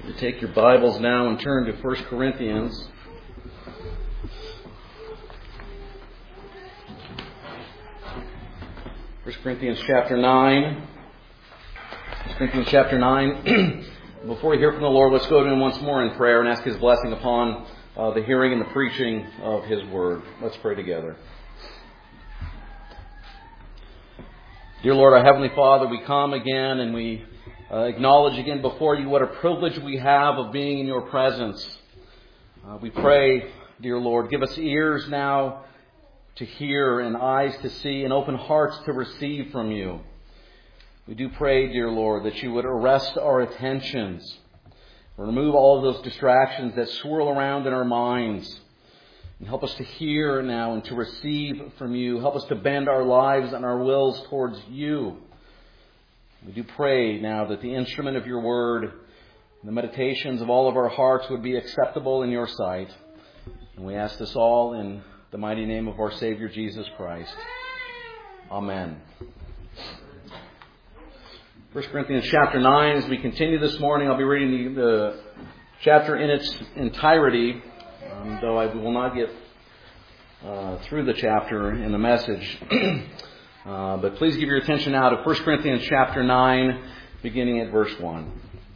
You take your Bibles now and turn to 1 Corinthians. 1 Corinthians chapter 9. 1 Corinthians chapter 9. Before we hear from the Lord, let's go to Him once more in prayer and ask His blessing upon the hearing and the preaching of His Word. Let's pray together. Dear Lord, our Heavenly Father, we come again and we acknowledge again before you what a privilege we have of being in your presence. We pray, dear Lord, give us ears now to hear and eyes to see and open hearts to receive from you. We do pray, dear Lord, that you would arrest our attentions, remove all of those distractions that swirl around in our minds, and help us to hear now and to receive from you. Help us to bend our lives and our wills towards you. We do pray now that the instrument of your word, the meditations of all of our hearts would be acceptable in your sight. And we ask this all in the mighty name of our Savior Jesus Christ. Amen. 1 Corinthians chapter 9, as we continue this morning, I'll be reading the chapter in its entirety, though I will not get through the chapter in the message. But please give your attention now to 1 Corinthians chapter 9, beginning at verse 1.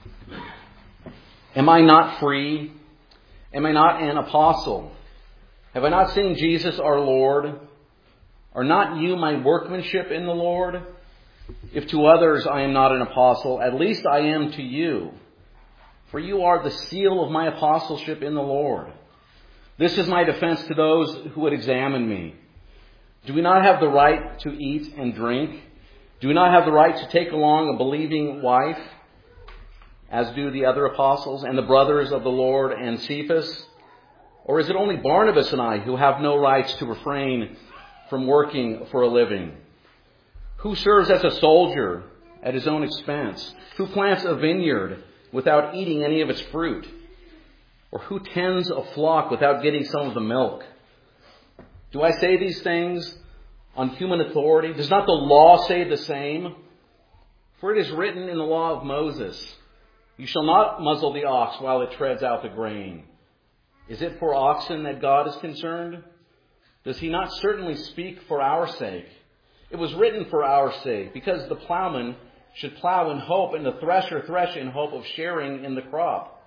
Am I not free? Am I not an apostle? Have I not seen Jesus our Lord? Are not you my workmanship in the Lord? If to others I am not an apostle, at least I am to you. For you are the seal of my apostleship in the Lord. This is my defense to those who would examine me. Do we not have the right to eat and drink? Do we not have the right to take along a believing wife, as do the other apostles and the brothers of the Lord and Cephas? Or is it only Barnabas and I who have no rights to refrain from working for a living? Who serves as a soldier at his own expense? Who plants a vineyard without eating any of its fruit? Or who tends a flock without getting some of the milk? Do I say these things on human authority? Does not the law say the same? For it is written in the law of Moses, you shall not muzzle the ox while it treads out the grain. Is it for oxen that God is concerned? Does he not certainly speak for our sake? It was written for our sake, because the plowman should plow in hope and the thresher thresh in hope of sharing in the crop.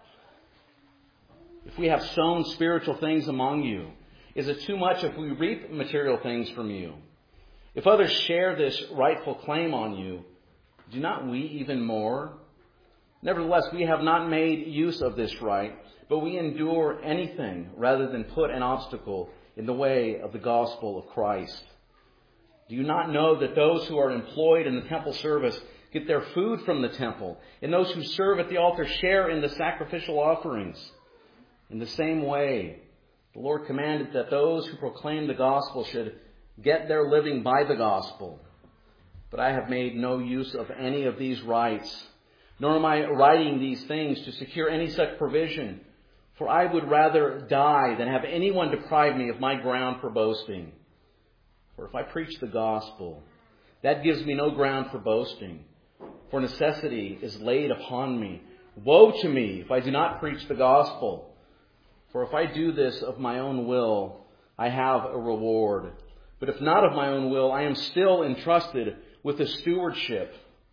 If we have sown spiritual things among you, is it too much if we reap material things from you? If others share this rightful claim on you, do not we even more? Nevertheless, we have not made use of this right, but we endure anything rather than put an obstacle in the way of the gospel of Christ. Do you not know that those who are employed in the temple service get their food from the temple, and those who serve at the altar share in the sacrificial offerings? In the same way, the Lord commanded that those who proclaim the gospel should get their living by the gospel. But I have made no use of any of these rights, nor am I writing these things to secure any such provision. For I would rather die than have anyone deprive me of my ground for boasting. For if I preach the gospel, that gives me no ground for boasting. For necessity is laid upon me. Woe to me if I do not preach the gospel. For if I do this of my own will, I have a reward. But if not of my own will, I am still entrusted with a stewardship.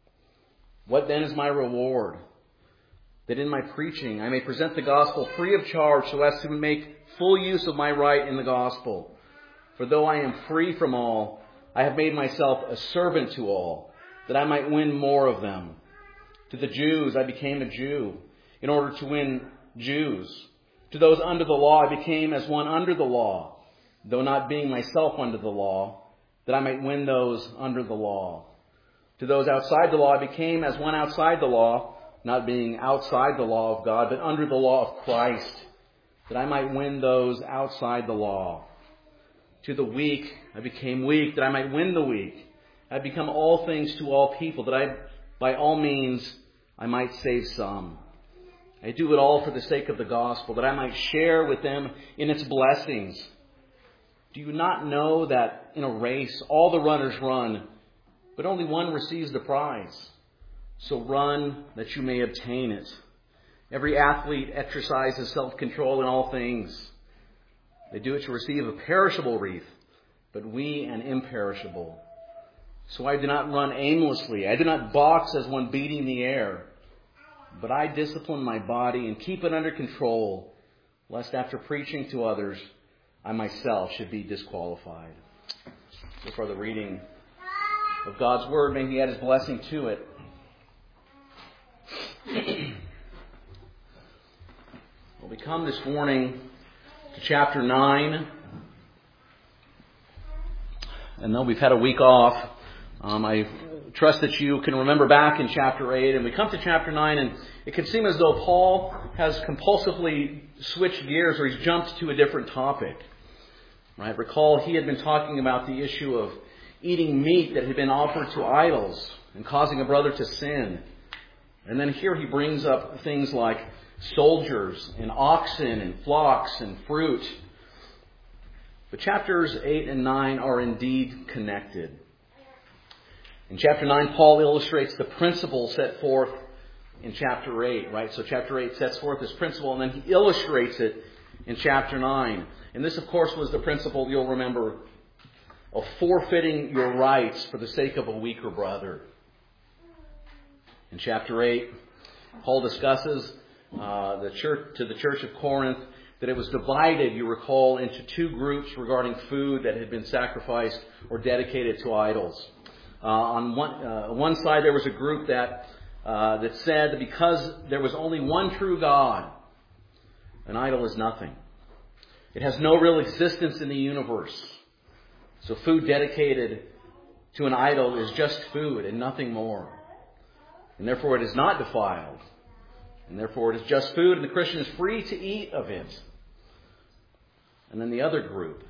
What then is my reward? That in my preaching I may present the gospel free of charge, so as to make full use of my right in the gospel. For though I am free from all, I have made myself a servant to all, that I might win more of them. To the Jews I became a Jew, in order to win Jews. To those under the law I became as one under the law, though not being myself under the law, that I might win those under the law. To those outside the law I became as one outside the law, not being outside the law of God, but under the law of Christ, that I might win those outside the law. To the weak I became weak, that I might win the weak. I have become all things to all people, that by all means I might save some. I do it all for the sake of the gospel, that I might share with them in its blessings. Do you not know that in a race all the runners run, but only one receives the prize? So run that you may obtain it. Every athlete exercises self-control in all things. They do it to receive a perishable wreath, but we an imperishable. So I do not run aimlessly. I do not box as one beating the air. But I discipline my body and keep it under control, lest after preaching to others, I myself should be disqualified. So far the reading of God's Word. May He add His blessing to it. Well, we come this morning to chapter 9. And though we've had a week off, I trust that you can remember back in chapter 8. And we come to chapter 9, and it can seem as though Paul has compulsively switched gears, or he's jumped to a different topic. Right? Recall, he had been talking about the issue of eating meat that had been offered to idols and causing a brother to sin. And then here he brings up things like soldiers and oxen and flocks and fruit. But chapters 8 and 9 are indeed connected. In chapter 9, Paul illustrates the principle set forth in chapter 8, right? So chapter 8 sets forth this principle, and then he illustrates it in chapter 9. And this, of course, was the principle, you'll remember, of forfeiting your rights for the sake of a weaker brother. In chapter 8, Paul discusses to the church of Corinth that it was divided, you recall, into two groups regarding food that had been sacrificed or dedicated to idols. On one side, there was a group that said that because there was only one true God, an idol is nothing. It has no real existence in the universe. So food dedicated to an idol is just food and nothing more. And therefore it is not defiled. And therefore it is just food, and the Christian is free to eat of it. And then the other group,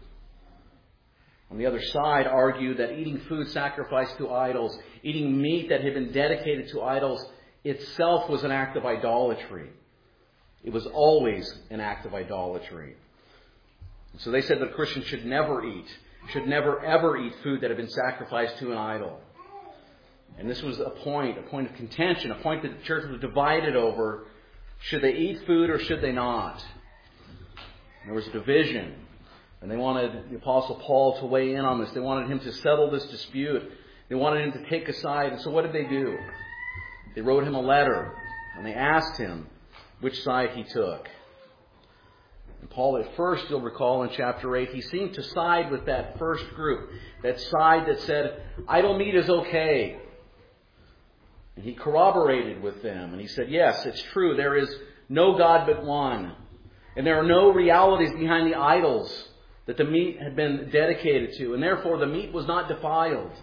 on the other side, argued that eating food sacrificed to idols, eating meat that had been dedicated to idols, itself was an act of idolatry. It was always an act of idolatry. So they said that a Christian should never ever eat food that had been sacrificed to an idol. And this was a point of contention, a point that the church was divided over. Should they eat food or should they not? There was a division. And they wanted the Apostle Paul to weigh in on this. They wanted him to settle this dispute. They wanted him to take a side. And so what did they do? They wrote him a letter. And they asked him which side he took. And Paul, at first, you'll recall in chapter 8, he seemed to side with that first group. That side that said, idol meat is okay. And he corroborated with them. And he said, yes, it's true. There is no God but one. And there are no realities behind the idols that the meat had been dedicated to. And therefore the meat was not defiled.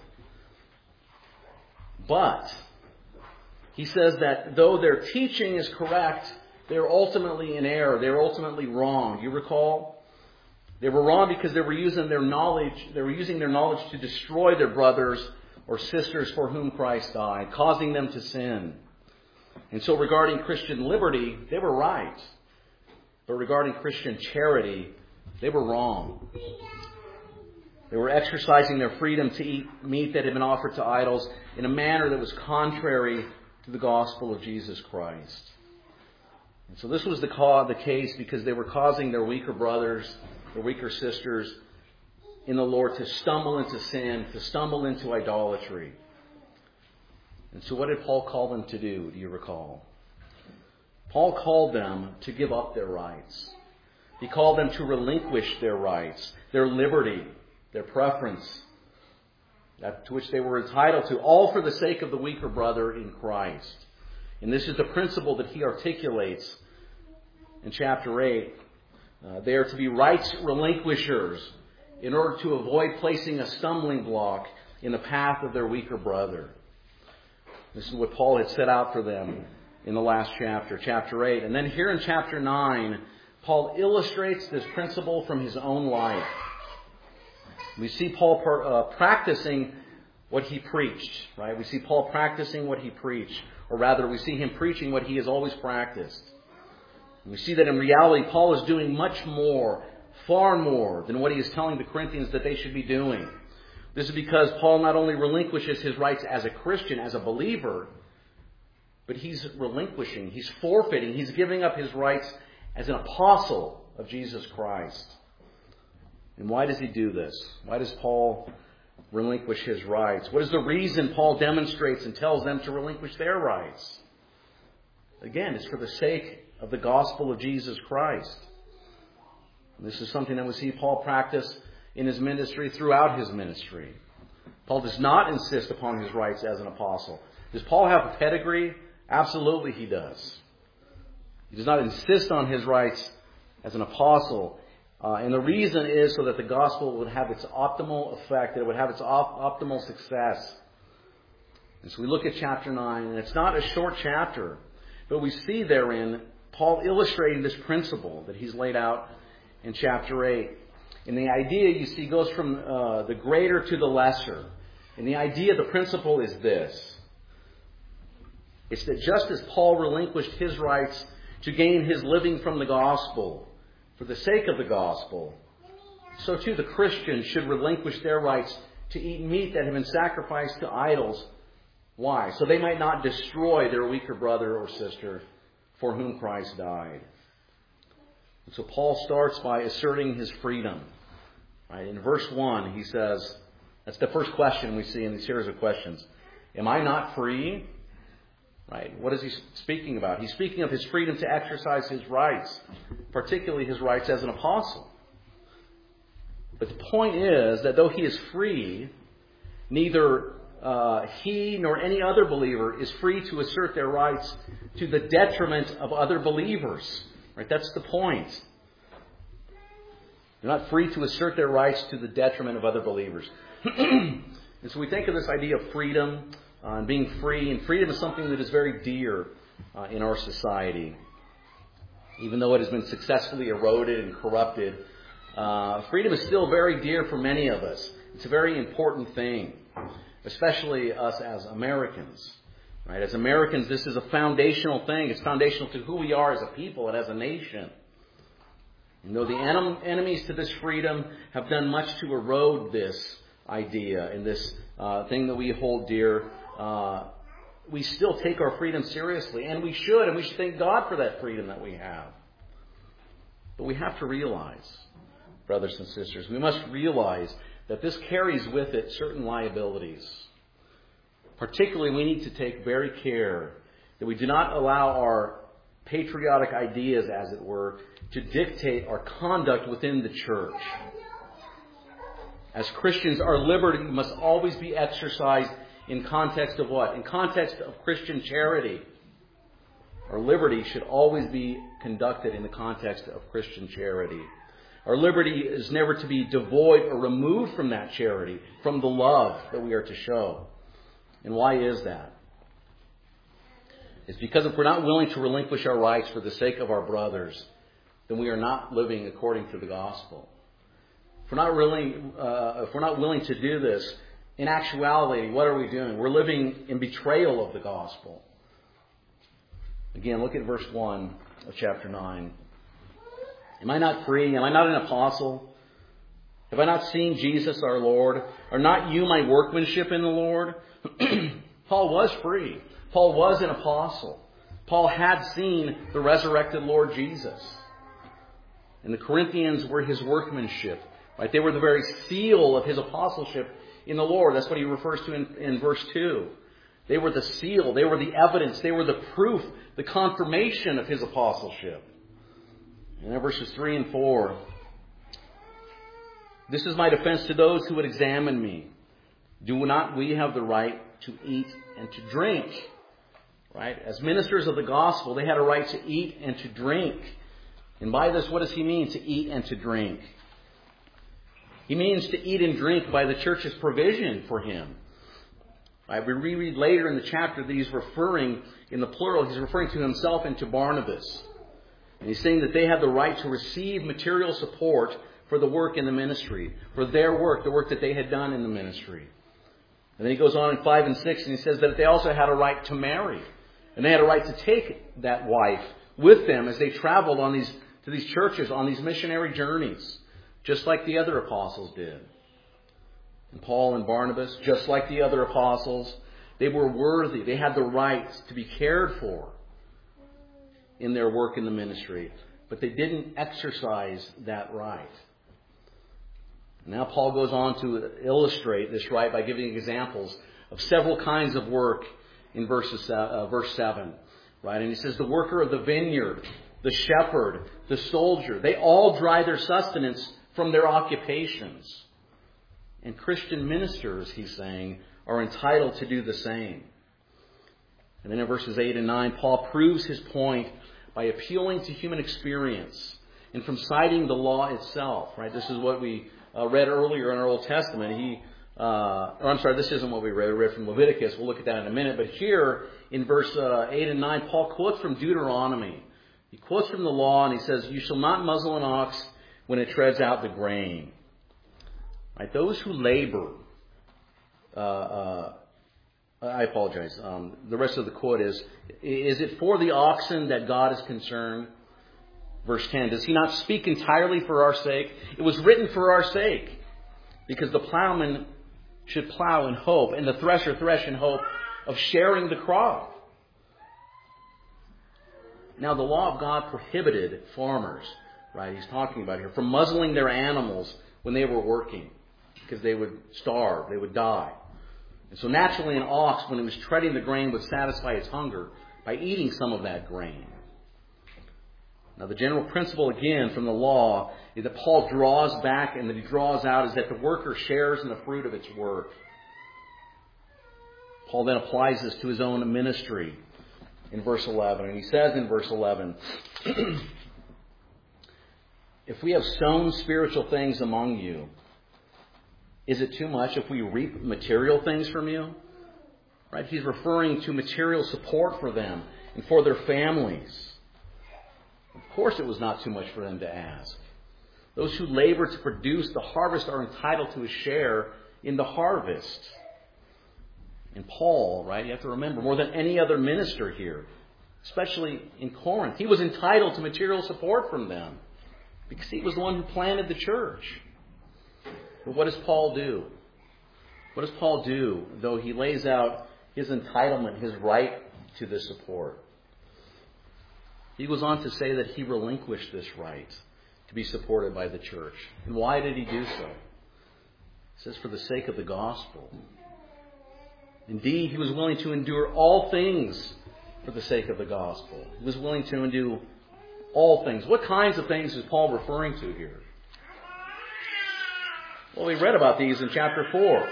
But he says that though their teaching is correct, they're ultimately in error. They're ultimately wrong. You recall? They were wrong because they were using their knowledge to destroy their brothers or sisters for whom Christ died, causing them to sin. And so regarding Christian liberty, they were right. But regarding Christian charity, they were wrong. They were exercising their freedom to eat meat that had been offered to idols in a manner that was contrary to the gospel of Jesus Christ. And so this was the case because they were causing their weaker brothers, their weaker sisters in the Lord to stumble into sin, to stumble into idolatry. And so what did Paul call them to do you recall? Paul called them to give up their rights. He called them to relinquish their rights, their liberty, their preference, that to which they were entitled to, all for the sake of the weaker brother in Christ. And this is the principle that he articulates in chapter 8. They are to be rights relinquishers in order to avoid placing a stumbling block in the path of their weaker brother. This is what Paul had set out for them in the last chapter, chapter 8. And then here in chapter 9, Paul illustrates this principle from his own life. We see Paul practicing what he preached, right? We see Paul practicing what he preached. Or rather, we see him preaching what he has always practiced. And we see that in reality, Paul is doing much more, far more than what he is telling the Corinthians that they should be doing. This is because Paul not only relinquishes his rights as a Christian, as a believer, but he's relinquishing, he's forfeiting, he's giving up his rights as an apostle of Jesus Christ. And why does he do this? Why does Paul relinquish his rights? What is the reason Paul demonstrates and tells them to relinquish their rights? Again, it's for the sake of the gospel of Jesus Christ. And this is something that we see Paul practice in his ministry, throughout his ministry. Paul does not insist upon his rights as an apostle. Does Paul have a pedigree? Absolutely he does. He does not insist on his rights as an apostle. And the reason is so that the gospel would have its optimal effect, that it would have its optimal success. And so we look at chapter 9, and it's not a short chapter, but we see therein Paul illustrating this principle that he's laid out in chapter 8. And the idea, you see, goes from the greater to the lesser. And the idea, the principle is this. It's that just as Paul relinquished his rights to gain his living from the gospel, for the sake of the gospel, so too the Christians should relinquish their rights to eat meat that had been sacrificed to idols. Why? So they might not destroy their weaker brother or sister for whom Christ died. And so Paul starts by asserting his freedom. Right? In verse 1, he says, that's the first question we see in the series of questions. Am I not free? Right? What is he speaking about? He's speaking of his freedom to exercise his rights, particularly his rights as an apostle. But the point is that though he is free, neither he nor any other believer is free to assert their rights to the detriment of other believers. Right? That's the point. They're not free to assert their rights to the detriment of other believers. And so we think of this idea of freedom and being free. And freedom is something that is very dear in our society. Even though it has been successfully eroded and corrupted, freedom is still very dear for many of us. It's a very important thing, especially us as Americans. Right? As Americans, this is a foundational thing. It's foundational to who we are as a people and as a nation. And though the enemies to this freedom have done much to erode this idea and this thing that we hold dear, we still take our freedom seriously. And we should thank God for that freedom that we have. But we have to realize, brothers and sisters, we must realize that this carries with it certain liabilities. Particularly, we need to take very care that we do not allow our patriotic ideas, as it were, to dictate our conduct within the church. As Christians, our liberty must always be exercised in context of what? In context of Christian charity. Our liberty should always be conducted in the context of Christian charity. Our liberty is never to be devoid or removed from that charity, from the love that we are to show. And why is that? It's because if we're not willing to relinquish our rights for the sake of our brothers, then we are not living according to the gospel. If we're not willing to do this, in actuality, what are we doing? We're living in betrayal of the gospel. Again, look at verse 1 of chapter 9. Am I not free? Am I not an apostle? Have I not seen Jesus our Lord? Are not you my workmanship in the Lord? Paul was free. Paul was an apostle. Paul had seen the resurrected Lord Jesus. And the Corinthians were his workmanship. Right? They were the very seal of his apostleship in the Lord. That's what he refers to in verse 2. They were the seal. They were the evidence. They were the proof, the confirmation of his apostleship. And then verses 3 and 4. This is my defense to those who would examine me. Do not we have the right to eat and to drink? Right? As ministers of the gospel, they had a right to eat and to drink. And by this, what does he mean, to eat and to drink? He means to eat and drink by the church's provision for him. Right? We reread later in the chapter that he's referring, in the plural, he's referring to himself and to Barnabas. And he's saying that they had the right to receive material support for the work in the ministry, for their work, the work that they had done in the ministry. And then he goes on in 5 and 6 and he says that they also had a right to marry. And they had a right to take that wife with them as they traveled to these churches on these missionary journeys, just like the other apostles did. And Paul and Barnabas, just like the other apostles, They were worthy. They had the right to be cared for in their work in the ministry. But they didn't exercise that right. Now Paul goes on to illustrate this right by giving examples of several kinds of work in verse 7. Right? And he says the worker of the vineyard, the shepherd, the soldier, they all derive their sustenance from their occupations. And Christian ministers, he's saying, are entitled to do the same. And then in verses 8 and 9, Paul proves his point by appealing to human experience and from citing the law itself. Right? This is what we read earlier in our Old Testament. This isn't what we read. We read from Leviticus. We'll look at that in a minute. But here in verse 8 and 9, Paul quotes from Deuteronomy. He quotes from the law and he says, "You shall not muzzle an ox when it treads out the grain." Right? Those who labor, I apologize. The rest of the quote is it for the oxen that God is concerned? Verse 10, does he not speak entirely for our sake? It was written for our sake, because the plowman should plow in hope, and the thresher thresh in hope of sharing the crop. Now, the law of God prohibited farmers, right, he's talking about here, from muzzling their animals when they were working, because they would starve, they would die. And so naturally an ox, when it was treading the grain, would satisfy its hunger by eating some of that grain. Now, the general principle, again, from the law is that Paul draws back and that he draws out is that the worker shares in the fruit of its work. Paul then applies this to his own ministry in verse 11. And he says in verse 11, if we have sown spiritual things among you, is it too much if we reap material things from you? Right? He's referring to material support for them and for their families. Of course it was not too much for them to ask. Those who labor to produce the harvest are entitled to a share in the harvest. And Paul, right, you have to remember, more than any other minister here, especially in Corinth, he was entitled to material support from them because he was the one who planted the church. But what does Paul do? What does Paul do, though he lays out his entitlement, his right to this support? He goes on to say that he relinquished this right to be supported by the church. And why did he do so? He says, for the sake of the gospel. Indeed, he was willing to endure all things for the sake of the gospel. He was willing to endure all things. What kinds of things is Paul referring to here? Well, we read about these in chapter 4.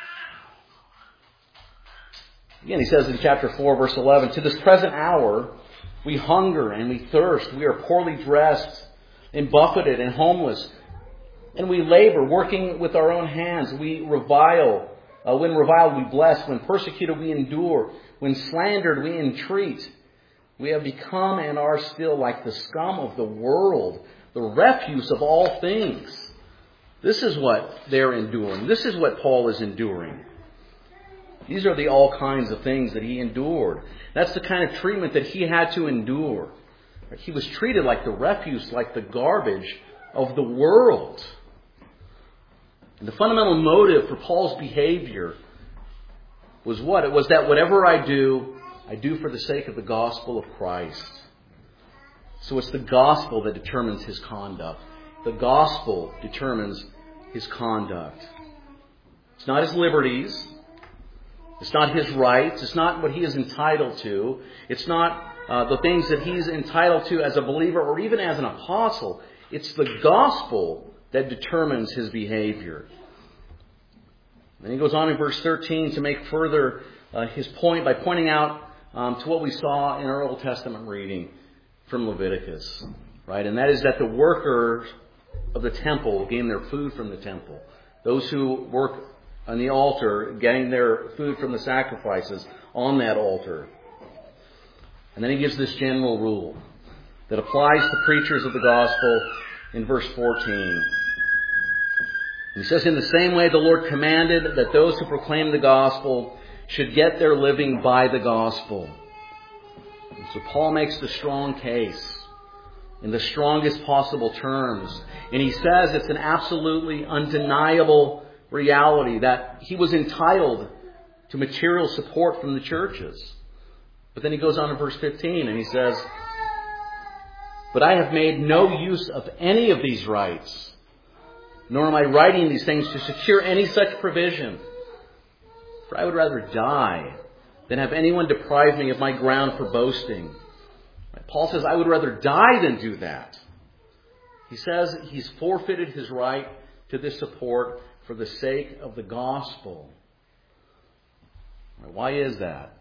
Again, he says in chapter 4, verse 11, to this present hour, we hunger and we thirst. We are poorly dressed and buffeted and homeless. And we labor, working with our own hands. We revile. When reviled, we bless. When persecuted, we endure. When slandered, we entreat. We have become and are still like the scum of the world, the refuse of all things. This is what they're enduring. This is what Paul is enduring. These are the all kinds of things that he endured. That's the kind of treatment that he had to endure. He was treated like the refuse, like the garbage of the world. And the fundamental motive for Paul's behavior was what? It was that whatever I do for the sake of the gospel of Christ. So it's the gospel that determines his conduct. The gospel determines his conduct. It's not his liberties. It's not his rights. It's not what he is entitled to. It's not the things that he's entitled to as a believer or even as an apostle. It's the gospel that determines his behavior. Then he goes on in verse 13 to make further his point by pointing out to what we saw in our Old Testament reading from Leviticus. Right? And that is that the workers of the temple gain their food from the temple. Those who work on the altar getting their food from the sacrifices on that altar. And then he gives this general rule that applies to preachers of the gospel in verse 14. He says, in the same way the Lord commanded that those who proclaim the gospel should get their living by the gospel. And so Paul makes the strong case in the strongest possible terms. And he says it's an absolutely undeniable reality that he was entitled to material support from the churches. But then he goes on in verse 15 and he says, "But I have made no use of any of these rights, nor am I writing these things to secure any such provision. For I would rather die than have anyone deprive me of my ground for boasting." Paul says, I would rather die than do that. He says he's forfeited his right to this support for the sake of the gospel. Why is that?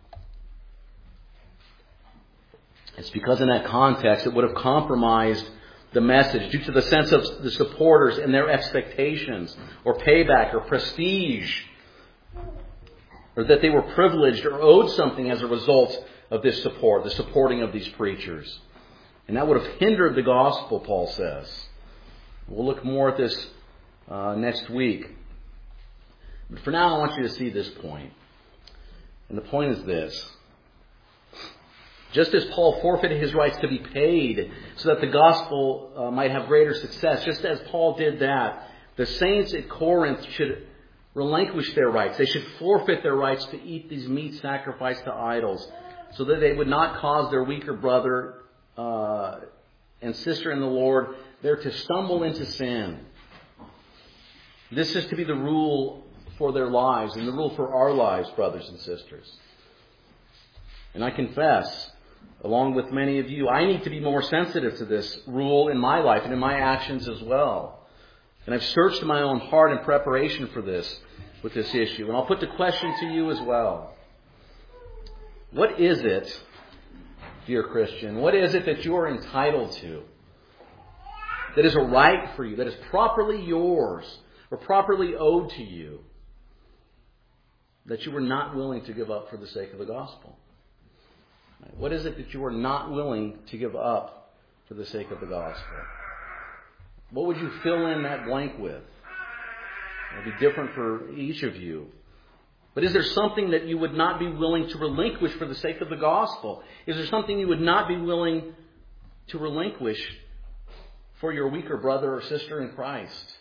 It's because in that context it would have compromised the message due to the sense of the supporters and their expectations or payback or prestige, or that they were privileged or owed something as a result of this support, the supporting of these preachers. And that would have hindered the gospel, Paul says. We'll look more at this next week. But for now, I want you to see this point. And the point is this. Just as Paul forfeited his rights to be paid so that the gospel might have greater success, just as Paul did that, the saints at Corinth should relinquish their rights. They should forfeit their rights to eat these meats sacrificed to idols so that they would not cause their weaker brother and sister in the Lord there to stumble into sin. This is to be the rule for their lives and the rule for our lives, brothers and sisters. And I confess, along with many of you, I need to be more sensitive to this rule in my life and in my actions as well. And I've searched my own heart in preparation for this, with this issue. And I'll put the question to you as well. What is it, dear Christian, what is it that you are entitled to? That is a right for you, that is properly yours, or properly owed to you, that you were not willing to give up for the sake of the gospel? What is it that you are not willing to give up for the sake of the gospel? What would you fill in that blank with? It'll be different for each of you. But is there something that you would not be willing to relinquish for the sake of the gospel? Is there something you would not be willing to relinquish for your weaker brother or sister in Christ?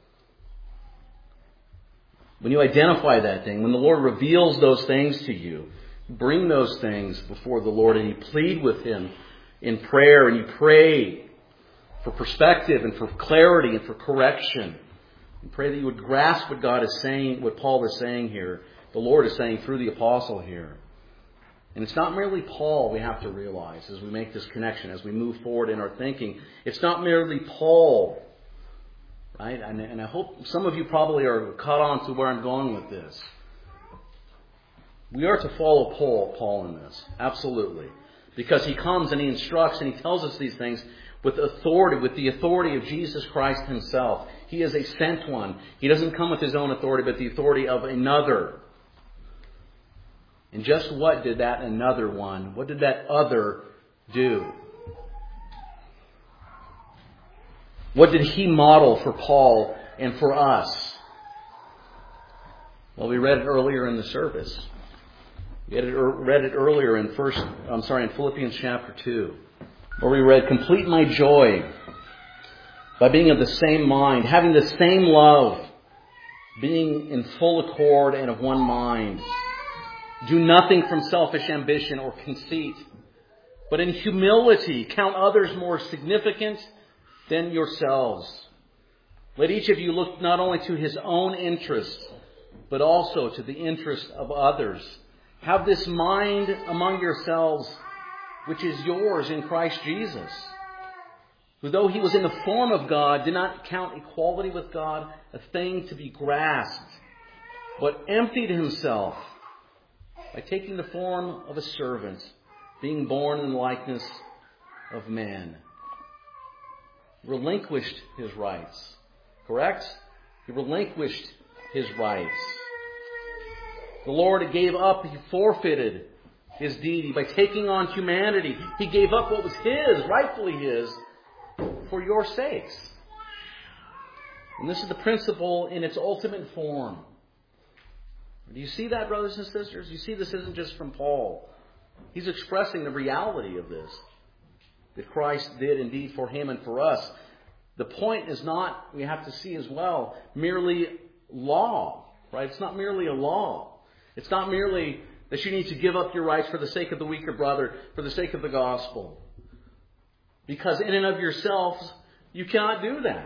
When you identify that thing, when the Lord reveals those things to you, bring those things before the Lord and you plead with Him in prayer and you pray for perspective and for clarity and for correction. And pray that you would grasp what God is saying, what Paul is saying here, the Lord is saying through the apostle here. And it's not merely Paul, we have to realize as we make this connection, as we move forward in our thinking. It's not merely Paul, right? And I hope some of you probably are caught on to where I'm going with this. We are to follow Paul in this, absolutely. Because he comes and he instructs and he tells us these things with authority, with the authority of Jesus Christ Himself. He is a sent one. He doesn't come with His own authority, but the authority of another. And just what did that another one, what did that other do? What did he model for Paul and for us? Well, we read it earlier in the service. We read it earlier in Philippians chapter 2, where we read, "Complete my joy by being of the same mind, having the same love, being in full accord and of one mind. Do nothing from selfish ambition or conceit, but in humility count others more significant than yourselves. Let each of you look not only to his own interests, but also to the interest of others. Have this mind among yourselves, which is yours in Christ Jesus, who though He was in the form of God, did not count equality with God a thing to be grasped, but emptied Himself by taking the form of a servant, being born in the likeness of man." Relinquished His rights. Correct? He relinquished His rights. The Lord gave up, He forfeited His deity by taking on humanity. He gave up what was His, rightfully His, for your sakes. And this is the principle in its ultimate form. Do you see that, brothers and sisters? You see this isn't just from Paul. He's expressing the reality of this, that Christ did indeed for him and for us. The point is not, we have to see as well, merely law. Right? It's not merely a law. It's not merely that you need to give up your rights for the sake of the weaker brother, for the sake of the gospel. Because in and of yourselves, you cannot do that.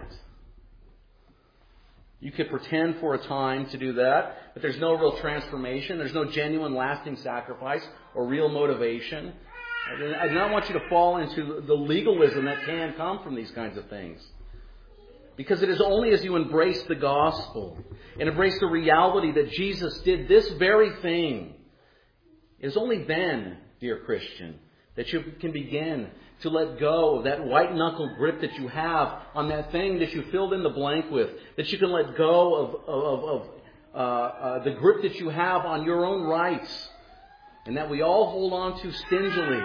You could pretend for a time to do that, but there's no real transformation. There's no genuine lasting sacrifice or real motivation. I do not want you to fall into the legalism that can come from these kinds of things. Because it is only as you embrace the gospel and embrace the reality that Jesus did this very thing, it is only then, dear Christian, that you can begin to let go of that white-knuckle grip that you have on that thing that you filled in the blank with. That you can let go of the grip that you have on your own rights. And that we all hold on to stingily.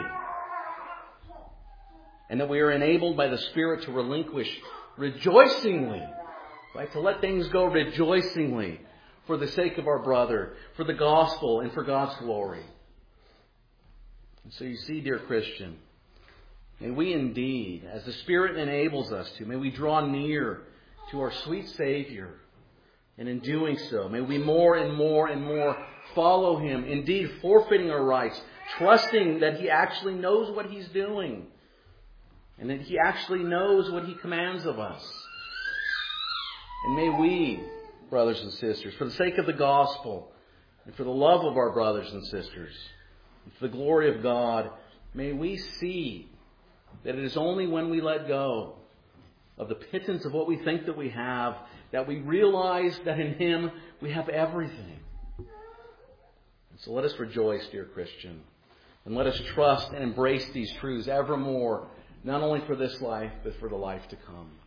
And that we are enabled by the Spirit to relinquish rejoicingly. Right? To let things go rejoicingly for the sake of our brother, for the gospel, and for God's glory. And so you see, dear Christian, may we indeed, as the Spirit enables us to, may we draw near to our sweet Savior. And in doing so, may we more and more and more follow Him, indeed forfeiting our rights, trusting that He actually knows what He's doing, and that He actually knows what He commands of us. And may we, brothers and sisters, for the sake of the gospel, and for the love of our brothers and sisters, and for the glory of God, may we see that it is only when we let go of the pittance of what we think that we have, that we realize that in Him we have everything. And so let us rejoice, dear Christian, and let us trust and embrace these truths evermore, not only for this life, but for the life to come.